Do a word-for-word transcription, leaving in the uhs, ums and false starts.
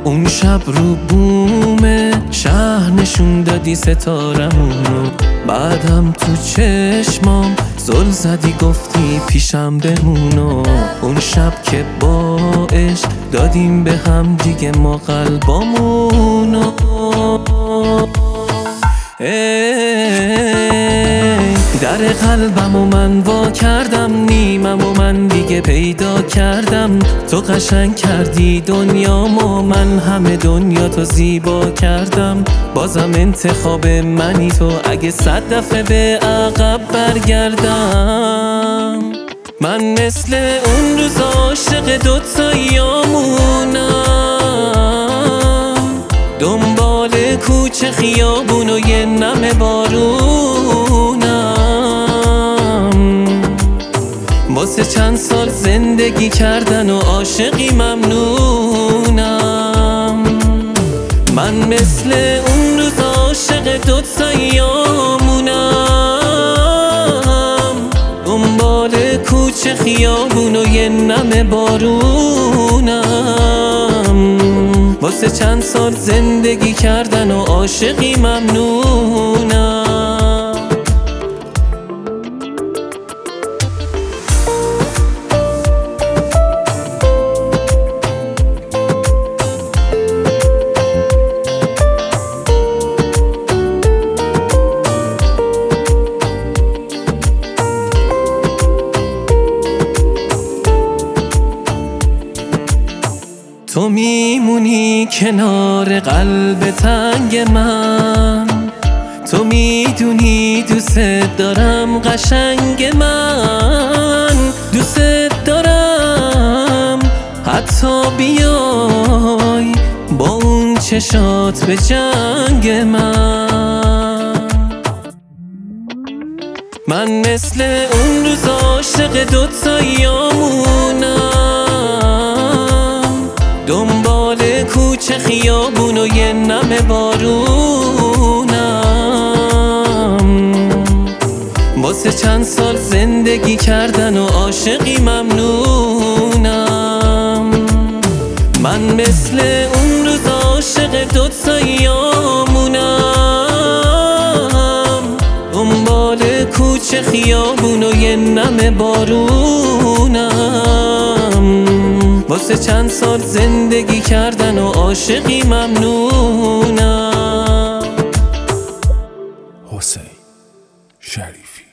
اون شب رو بوم شهر نشون دادی ستارمونو، بعدم تو چشمام زل زدی گفتی پیشم بمونو. اون شب که با عشق دادیم به هم دیگه ما قلبامونو. در قلبم و من وا کردم، نیمم و من دیگه پیدا کردم. تو قشنگ کردی دنیامو، من همه دنیا تو زیبا کردم. بازم انتخاب منی تو، اگه صد دفعه به عقب برگردم. من مثل اون روز عاشق دوتاییامونم، دنبال کوچه خیابون و یه نم بارونم. واسه چند سال زندگی کردن و عاشقی ممنونم. من مثل اون روز عاشق دوتاییامونم، دنبال کوچه خیابون و یه نم بارونم. واسه چند سال زندگی کردن و عاشقی ممنونم. تو میمونی کنار قلب تنگ من، تو میدونی دوست دارم قشنگ من. دوست دارم حتی بیای با اون چشات به جنگ من. من مثل اون روز عاشق دوتاییامونم، دنبال کوچه خیابون و یه نم بارونم. واسه چند سال زندگی کردن و عاشقی ممنونم. من مثل اون روز عاشق دوتاییامونم، دنبال کوچه خیابون و یه نم بارونم. واسه چند سال زندگی کردن و عاشقی ممنونم. حسین شریفی.